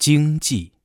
经济。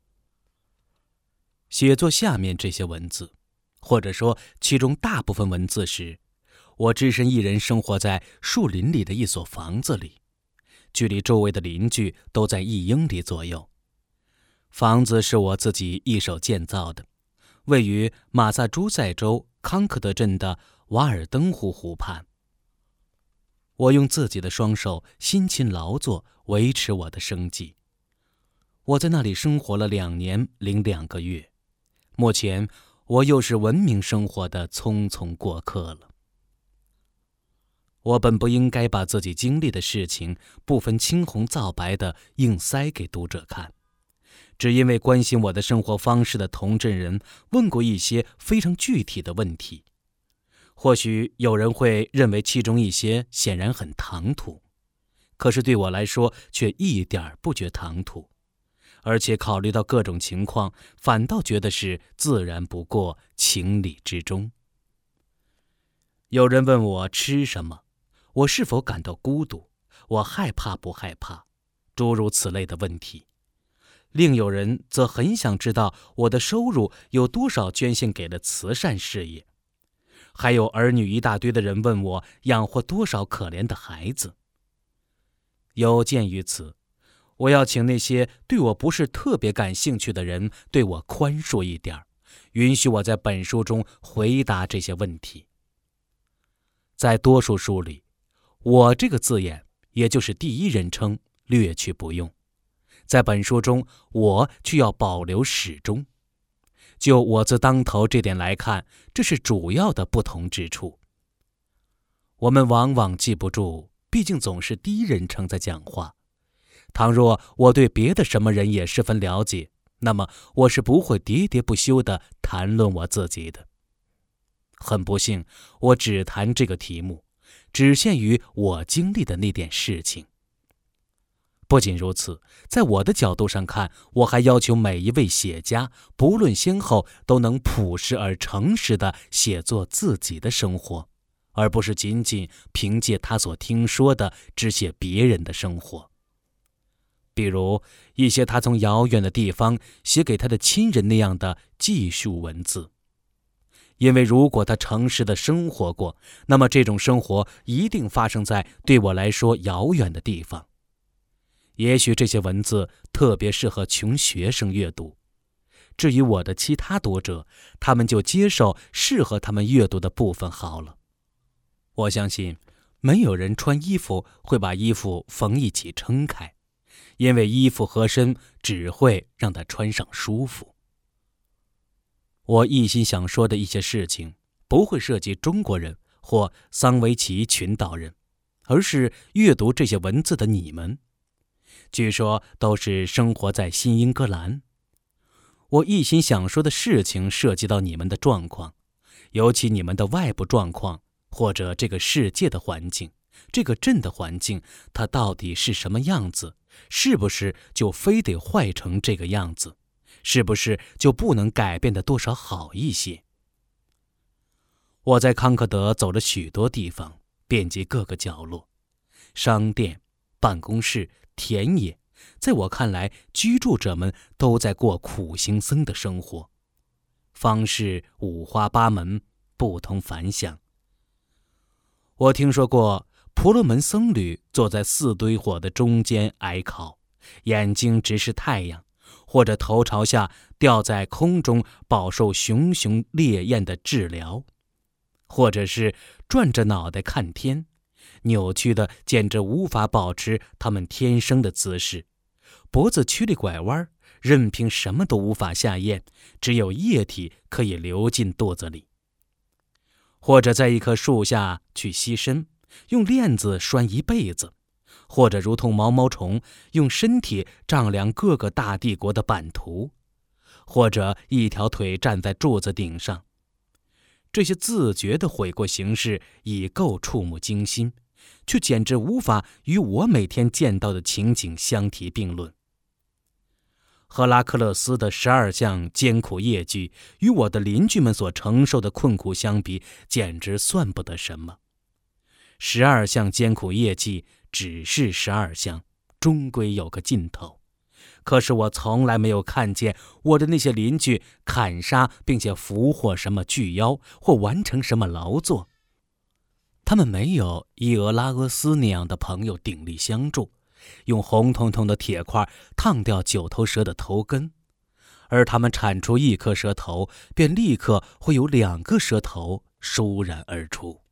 写作下面这些文字，或者说其中大部分文字时，我只身一人生活在树林里的一所房子里，距离周围的邻居都在1英里左右。房子是我自己一手建造的，位于马萨诸塞州康克德镇的瓦尔登湖湖畔。我用自己的双手辛勤劳作，维持我的生计。我在那里生活了2年零2个月，目前我又是文明生活的匆匆过客了。我本不应该把自己经历的事情不分青红皂白地硬塞给读者看，只因为关心我的生活方式的同镇人问过一些非常具体的问题。或许有人会认为其中一些显然很唐突，可是对我来说却一点不觉唐突，而且考虑到各种情况，反倒觉得是自然不过，情理之中。有人问我吃什么，我是否感到孤独，我害怕不害怕，诸如此类的问题。另有人则很想知道我的收入有多少捐献给了慈善事业。还有儿女一大堆的人问我养活多少可怜的孩子。有鉴于此，我要请那些对我不是特别感兴趣的人对我宽恕一点，允许我在本书中回答这些问题。在多数书里，我这个字眼，也就是第一人称，略去不用。在本书中，我却要保留始终。就我字当头这点来看，这是主要的不同之处。我们往往记不住，毕竟总是第一人称在讲话。倘若我对别的什么人也十分了解，那么我是不会喋喋不休地谈论我自己的。很不幸，我只谈这个题目，只限于我经历的那点事情。不仅如此，在我的角度上看，我还要求每一位写家，不论先后，都能朴实而诚实地写作自己的生活，而不是仅仅凭借他所听说的只写别人的生活。比如一些他从遥远的地方写给他的亲人那样的记述文字。因为如果他诚实地生活过，那么这种生活一定发生在对我来说遥远的地方。也许这些文字特别适合穷学生阅读，至于我的其他读者，他们就接受适合他们阅读的部分好了。我相信没有人穿衣服会把衣服缝一起撑开，因为衣服合身只会让他穿上舒服。我一心想说的一些事情，不会涉及中国人或桑维奇群岛人，而是阅读这些文字的你们。据说都是生活在新英格兰。我一心想说的事情涉及到你们的状况，尤其你们的外部状况，或者这个世界的环境，这个镇的环境，它到底是什么样子？是不是就非得坏成这个样子？是不是就不能改变的多少好一些？我在康克德走了许多地方，遍及各个角落，商店、办公室、田野，在我看来，居住者们都在过苦行僧的生活，方式五花八门，不同凡响。我听说过婆罗门僧侣坐在4堆火的中间挨烤，眼睛直视太阳，或者头朝下吊在空中饱受熊熊烈焰的治疗，或者是转着脑袋看天，扭曲的简直无法保持他们天生的姿势，脖子曲里拐弯，任凭什么都无法下咽，只有液体可以流进肚子里。或者在一棵树下去栖身，用链子拴一辈子，或者如同毛毛虫，用身体丈量各个大帝国的版图，或者一条腿站在柱子顶上。这些自觉的悔过形式已够触目惊心，却简直无法与我每天见到的情景相提并论。赫拉克勒斯的12项艰苦业绩与我的邻居们所承受的困苦相比，简直算不得什么。12项艰苦业绩只是12项，终归有个尽头， 可是我从来没有看见我的那些邻居砍杀并且俘获什么巨妖或完成什么劳作。他们没有伊俄拉俄斯那样的朋友鼎力相助，用红彤彤的铁块烫掉9头蛇的头根，而他们铲出1颗蛇头，便立刻会有2个蛇头倏然而出。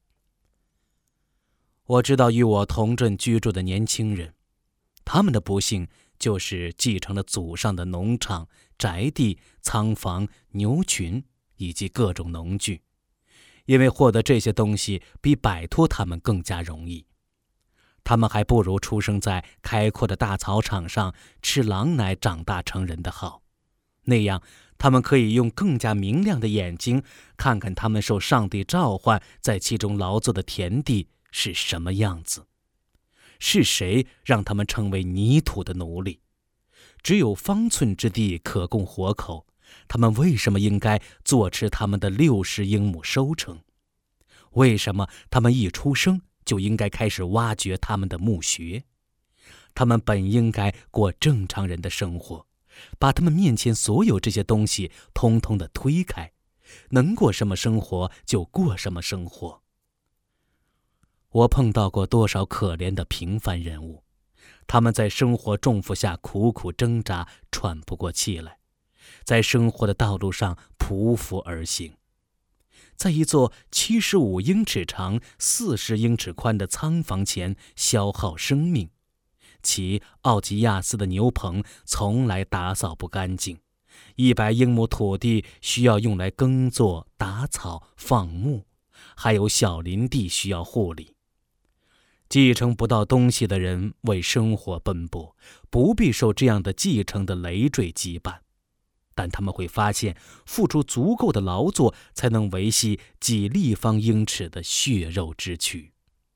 我知道与我同镇居住的年轻人，他们的不幸就是继承了祖上的农场、宅地、仓房、牛群以及各种农具，因为获得这些东西比摆脱他们更加容易。他们还不如出生在开阔的大草场上吃狼奶长大成人的好，那样他们可以用更加明亮的眼睛看看他们受上帝召唤在其中劳作的田地是什么样子。是谁让他们成为泥土的奴隶？只有方寸之地可供活口，他们为什么应该坐吃他们的60英亩收成？为什么他们一出生就应该开始挖掘他们的墓穴？他们本应该过正常人的生活，把他们面前所有这些东西通通地推开，能过什么生活就过什么生活。我碰到过多少可怜的平凡人物，他们在生活重负下苦苦挣扎，喘不过气来，在生活的道路上匍匐而行，在一座75英尺长、40英尺宽的仓房前消耗生命。其奥吉亚斯的牛棚从来打扫不干净，100英亩土地需要用来耕作、打草、放牧，还有小林地需要护理。继承不到东西的人为生活奔波，不必受这样的继承的累赘羁绊，但他们会发现付出足够的劳作才能维系几立方英尺的血肉之躯。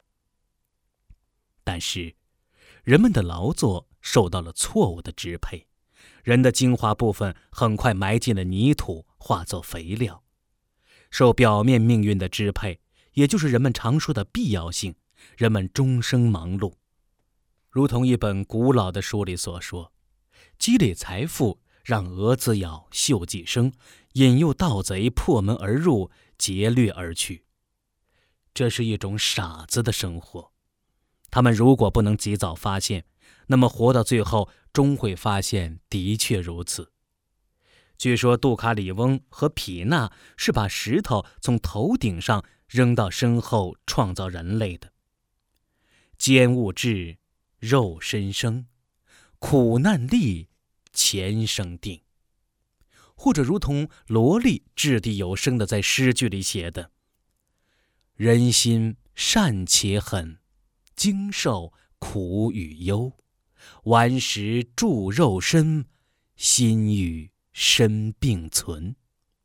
但是人们的劳作受到了错误的支配，人的精华部分很快埋进了泥土，化作肥料。受表面命运的支配，也就是人们常说的必要性，人们终生忙碌。如同一本古老的书里所说，积累财富让蛾子咬，锈迹生，引诱盗贼破门而入，劫掠而去。这是一种傻子的生活。他们如果不能及早发现，那么活到最后终会发现的确如此。据说杜卡里翁和匹纳是把石头从头顶上扔到身后创造人类的。奸物至，肉身生，苦难立，前生定。或者如同罗莉掷地有声地在诗句里写的：人心善且狠，经受苦与忧，顽石铸肉身，心与身并存。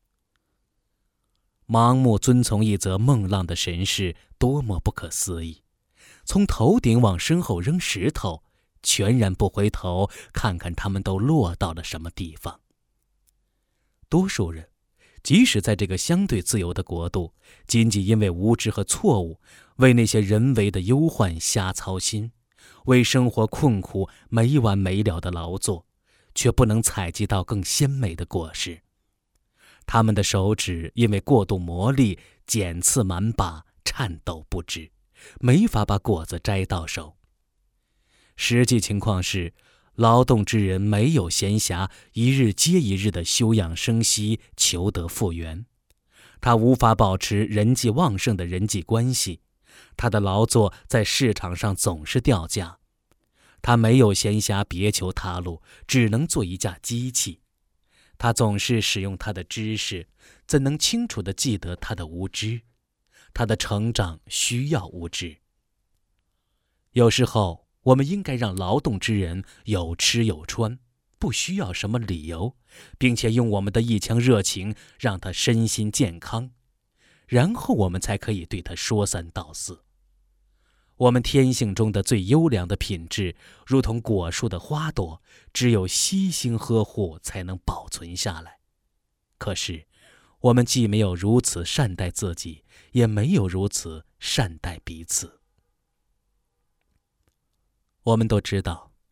盲目遵从一则梦浪的神事，多么不可思议！从头顶往身后扔石头，全然不回头看看他们都落到了什么地方。多数人即使在这个相对自由的国度，仅仅因为无知和错误，为那些人为的忧患瞎操心，为生活困苦没完没了的劳作，却不能采集到更鲜美的果实。他们的手指因为过度磨砺，剪刺满把，颤抖不止，没法把果子摘到手。实际情况是，劳动之人没有闲暇，一日接一日的休养生息，求得复原。他无法保持人际旺盛的人际关系，他的劳作在市场上总是掉价。他没有闲暇别求他路，只能做一架机器。他总是使用他的知识，怎能清楚地记得他的无知？他的成长需要无知。有时候我们应该让劳动之人有吃有穿，不需要什么理由，并且用我们的一腔热情让他身心健康，然后我们才可以对他说三道四。我们天性中的最优良的品质，如同果树的花朵，只有悉心呵护才能保存下来。可是我们既没有如此善待自己，也没有如此善待彼此。我们都知道，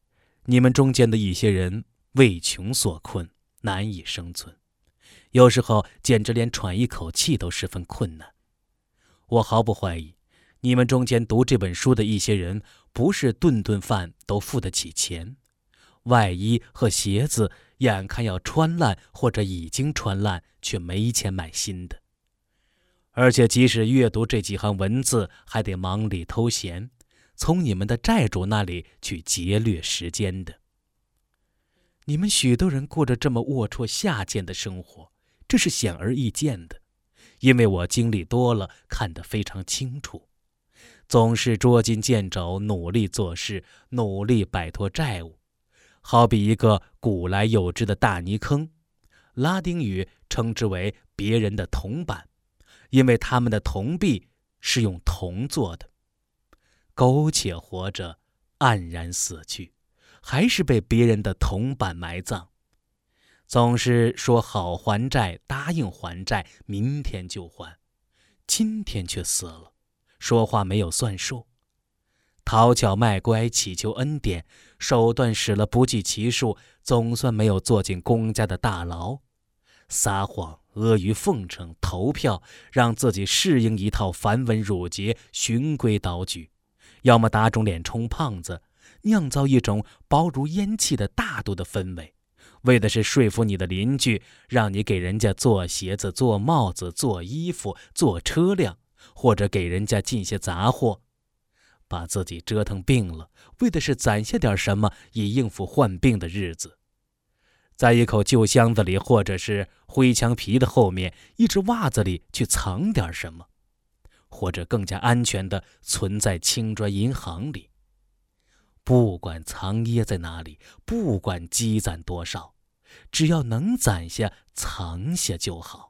你们中间的一些人为穷所困，难以生存，有时候简直连喘一口气都十分困难。我毫不怀疑，你们中间读这本书的一些人，不是顿顿饭都付得起钱，外衣和鞋子眼看要穿烂或者已经穿烂，却没钱买新的。而且即使阅读这几行文字，还得忙里偷闲，从你们的债主那里去劫掠时间的。你们许多人过着这么龌龊下贱的生活，这是显而易见的，因为我经历多了，看得非常清楚。总是捉襟见肘，努力做事，努力摆脱债务，好比一个古来有之的大泥坑，拉丁语称之为别人的铜板，因为他们的铜币是用铜做的。苟且活着，黯然死去，还是被别人的铜板埋葬。总是说好还债，答应还债，明天就还，今天却死了，说话没有算数。讨巧卖乖，祈求恩典，手段使了不计其数，总算没有坐进公家的大牢。撒谎、阿谀奉承、投票，让自己适应一套繁文缛节、循规蹈矩，要么打肿脸充胖子，酿造一种薄如烟气的大度的氛围，为的是说服你的邻居，让你给人家做鞋子、做帽子、做衣服、做车辆，或者给人家进些杂货，把自己折腾病了，为的是攒下点什么以应付患病的日子。在一口旧箱子里，或者是灰墙皮的后面一只袜子里去藏点什么，或者更加安全的存在青砖银行里。不管藏掖在哪里，不管积攒多少，只要能攒下藏下就好。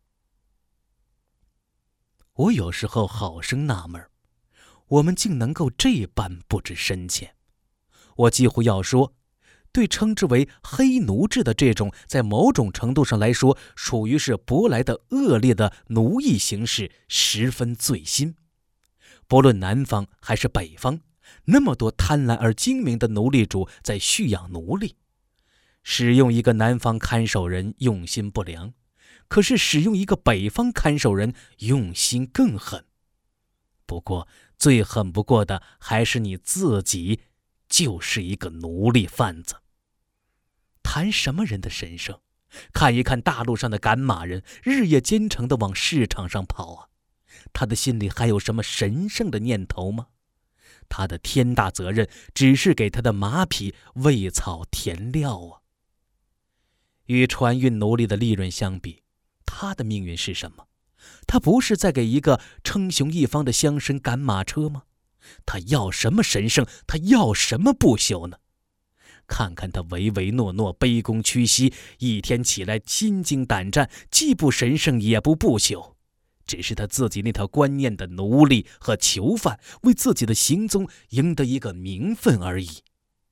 我有时候好生纳闷，我们竟能够这般不知深浅。我几乎要说，对称之为黑奴制的这种在某种程度上来说属于是舶来的恶劣的奴役形式十分醉心。不论南方还是北方，那么多贪婪而精明的奴隶主在蓄养奴隶，使用一个南方看守人用心不良，可是使用一个北方看守人用心更狠。不过最狠不过的还是你自己就是一个奴隶贩子。谈什么人的神圣？看一看大陆上的赶马人，日夜兼程地往市场上跑啊，他的心里还有什么神圣的念头吗？他的天大责任只是给他的马匹喂草填料啊。与船运奴隶的利润相比，他的命运是什么？他不是在给一个称雄一方的乡绅赶马车吗？他要什么神圣？他要什么不朽呢？看看他唯唯诺诺、卑躬屈膝，一天起来心惊胆战，既不神圣也不不朽，只是他自己那套观念的奴隶和囚犯，为自己的行踪赢得一个名分而已。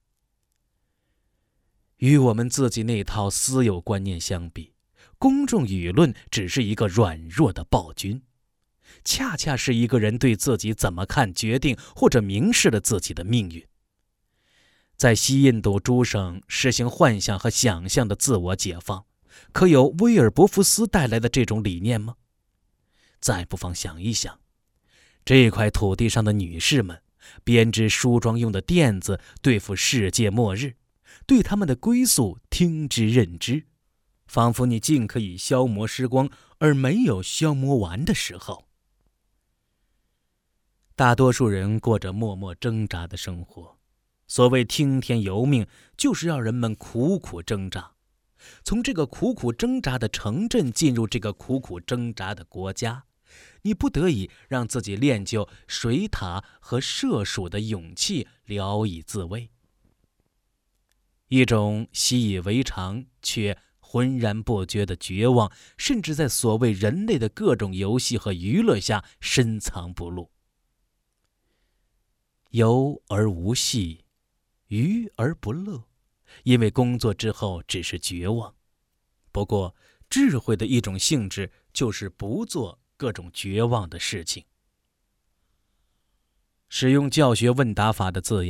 与我们自己那套私有观念相比，公众舆论只是一个软弱的暴君，恰恰是一个人对自己怎么看决定或者明示了自己的命运。在西印度诸省实行幻想和想象的自我解放，可有威尔伯福斯带来的这种理念吗？再不妨想一想，这块土地上的女士们编织梳妆用的垫子对付世界末日，对他们的归宿听之任之，仿佛你尽可以消磨时光，而没有消磨完的时候。大多数人过着默默挣扎的生活，所谓听天由命，就是让人们苦苦挣扎，从这个苦苦挣扎的城镇进入这个苦苦挣扎的国家，你不得已让自己练就水獭和射鼠的勇气，聊以自慰。一种习以为常却浑然不觉的绝望，甚至在所谓人类的各种游戏和娱乐下深藏不露。游而无戏，娱而不乐，因为工作之后只是绝望。不过智慧的一种性质就是不做各种绝望的事情。使用教学问答法的字眼，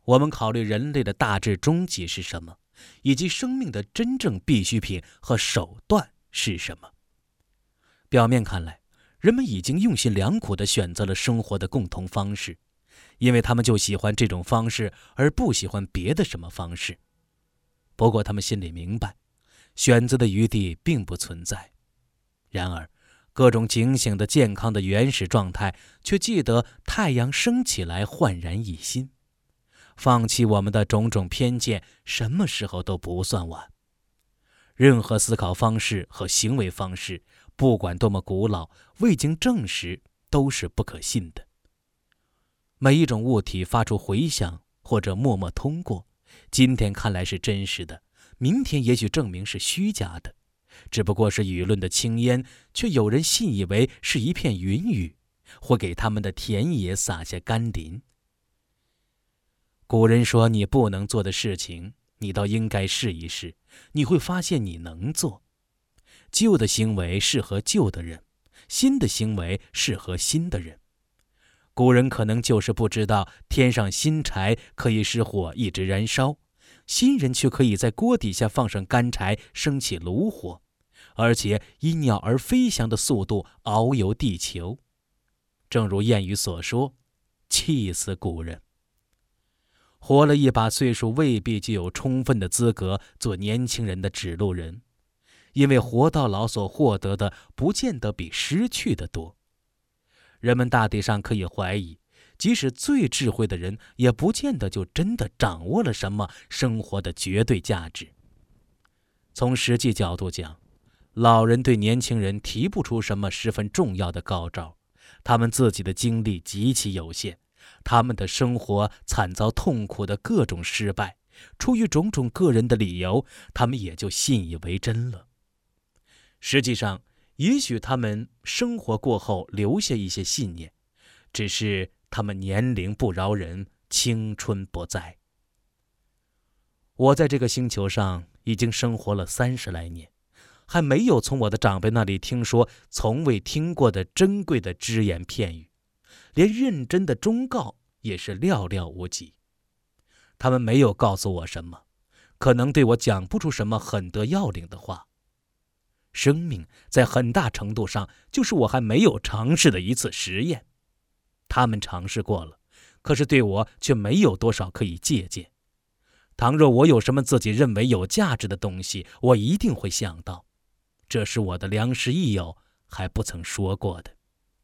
我们考虑人类的大致终极是什么，以及生命的真正必需品和手段是什么。表面看来，人们已经用心良苦地选择了生活的共同方式，因为他们就喜欢这种方式，而不喜欢别的什么方式。不过他们心里明白，选择的余地并不存在。然而，各种警醒的健康的原始状态却记得太阳升起来焕然一新。放弃我们的种种偏见，什么时候都不算晚。任何思考方式和行为方式，不管多么古老，未经证实都是不可信的。每一种物体发出回响或者默默通过，今天看来是真实的，明天也许证明是虚假的，只不过是舆论的轻烟，却有人信以为是一片云雨，或给他们的田野撒下甘霖。古人说，你不能做的事情，你倒应该试一试，你会发现你能做。旧的行为适合旧的人，新的行为适合新的人。古人可能就是不知道，添上新柴可以使火一直燃烧，新人却可以在锅底下放上干柴，升起炉火，而且以鸟儿飞翔的速度遨游地球。正如谚语所说，气死古人。活了一把岁数，未必就有充分的资格做年轻人的指路人，因为活到老所获得的不见得比失去的多。人们大体上可以怀疑，即使最智慧的人，也不见得就真的掌握了什么生活的绝对价值。从实际角度讲，老人对年轻人提不出什么十分重要的高招，他们自己的精力极其有限，他们的生活惨遭痛苦的各种失败，出于种种个人的理由，他们也就信以为真了。实际上，也许他们生活过后留下一些信念，只是他们年龄不饶人，青春不在。我在这个星球上已经生活了30来年，还没有从我的长辈那里听说从未听过的珍贵的只言片语，连认真的忠告也是寥寥无几。他们没有告诉我什么，可能对我讲不出什么很得要领的话。生命在很大程度上就是我还没有尝试的一次实验，他们尝试过了，可是对我却没有多少可以借鉴。倘若我有什么自己认为有价值的东西，我一定会想到，这是我的良师益友还不曾说过的。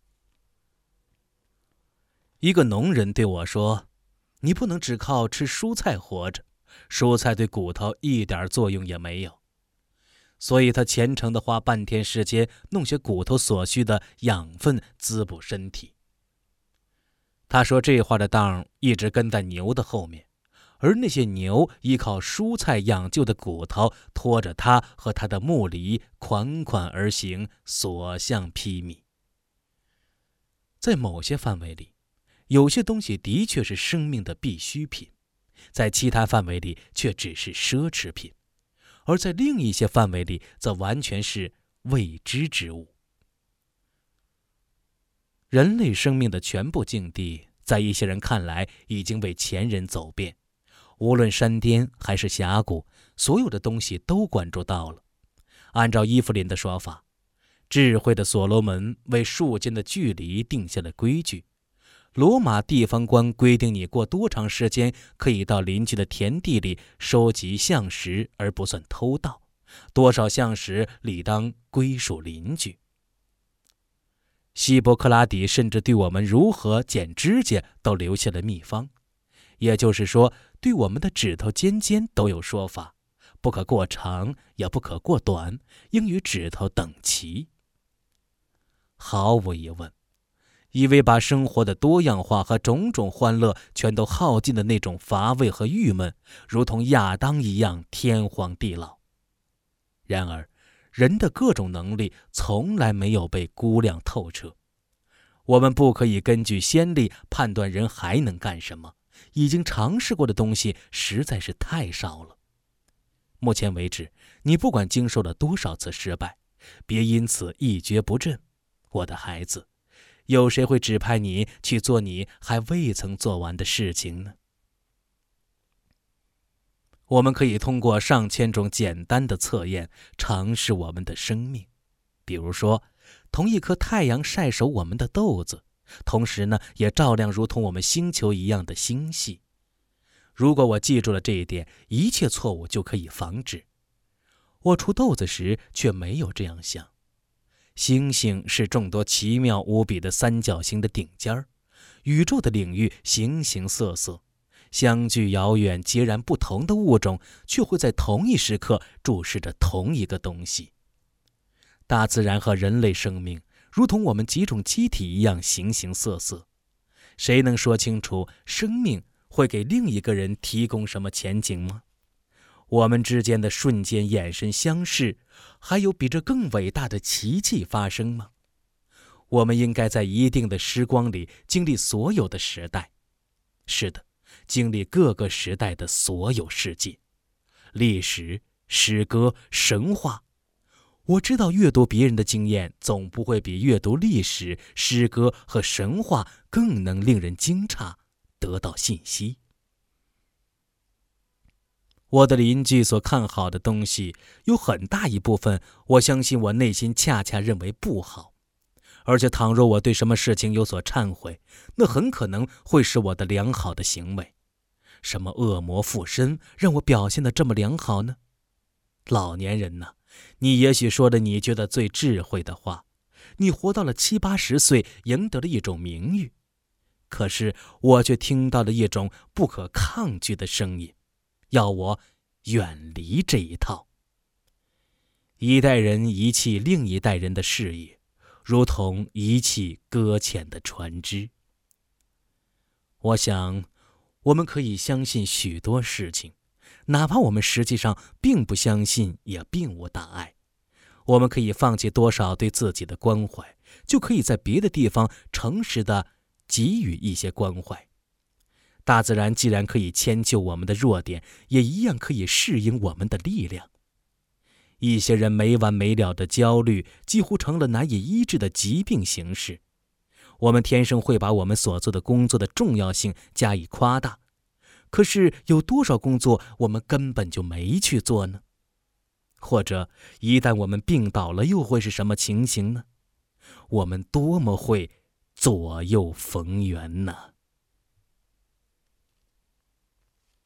一个农人对我说，你不能只靠吃蔬菜活着，蔬菜对骨头一点作用也没有。所以他虔诚地花半天时间弄些骨头所需的养分滋补身体。他说这话的当一直跟在牛的后面，而那些牛依靠蔬菜养就的骨头，拖着他和他的牧犁款款而行，所向披靡。在某些范围里，有些东西的确是生命的必需品，在其他范围里却只是奢侈品，而在另一些范围里则完全是未知之物。人类生命的全部境地，在一些人看来已经被前人走遍，无论山巅还是峡谷，所有的东西都关注到了。按照伊芙琳的说法，智慧的所罗门为树间的距离定下了规矩。罗马地方官规定你过多长时间可以到邻居的田地里收集橡实而不算偷盗，多少橡实理当归属邻居。希波克拉底甚至对我们如何剪指甲都留下了秘方，也就是说，对我们的指头尖尖都有说法，不可过长，也不可过短，应与指头等齐。毫无疑问，以为把生活的多样化和种种欢乐全都耗尽的那种乏味和郁闷，如同亚当一样天荒地老。然而，人的各种能力从来没有被估量透彻。我们不可以根据先例判断人还能干什么，已经尝试过的东西实在是太少了。目前为止，你不管经受了多少次失败，别因此一蹶不振。我的孩子，有谁会指派你去做你还未曾做完的事情呢？ 我们可以通过上千种简单的测验尝试我们的生命。比如说，同一颗太阳晒熟我们的豆子，同时呢，也照亮如同我们星球一样的星系。如果我记住了这一点，一切错误就可以防止。我除豆子时却没有这样想。星星是众多奇妙无比的三角形的顶尖儿，宇宙的领域形形色色，相距遥远截然不同的物种却会在同一时刻注视着同一个东西。大自然和人类生命如同我们几种机体一样形形色色，谁能说清楚生命会给另一个人提供什么前景吗？我们之间的瞬间眼神相视，还有比这更伟大的奇迹发生吗？我们应该在一定的时光里经历所有的时代，是的，经历各个时代的所有世界，历史、诗歌、神话。我知道阅读别人的经验总不会比阅读历史、诗歌和神话更能令人惊诧，得到信息。我的邻居所看好的东西，有很大一部分，我相信我内心恰恰认为不好。而且倘若我对什么事情有所忏悔，那很可能会是我的良好的行为。什么恶魔附身，让我表现得这么良好呢？老年人呢，你也许说了你觉得最智慧的话，你活到了70、80岁，赢得了一种名誉。可是我却听到了一种不可抗拒的声音，要我远离这一套。一代人遗弃另一代人的事业，如同遗弃搁浅的船只。我想，我们可以相信许多事情，哪怕我们实际上并不相信，也并无大碍。我们可以放弃多少对自己的关怀，就可以在别的地方诚实地给予一些关怀。大自然既然可以迁就我们的弱点，也一样可以适应我们的力量。一些人没完没了的焦虑，几乎成了难以医治的疾病形式。我们天生会把我们所做的工作的重要性加以夸大，可是有多少工作我们根本就没去做呢？或者一旦我们病倒了，又会是什么情形呢？我们多么会左右逢源呢？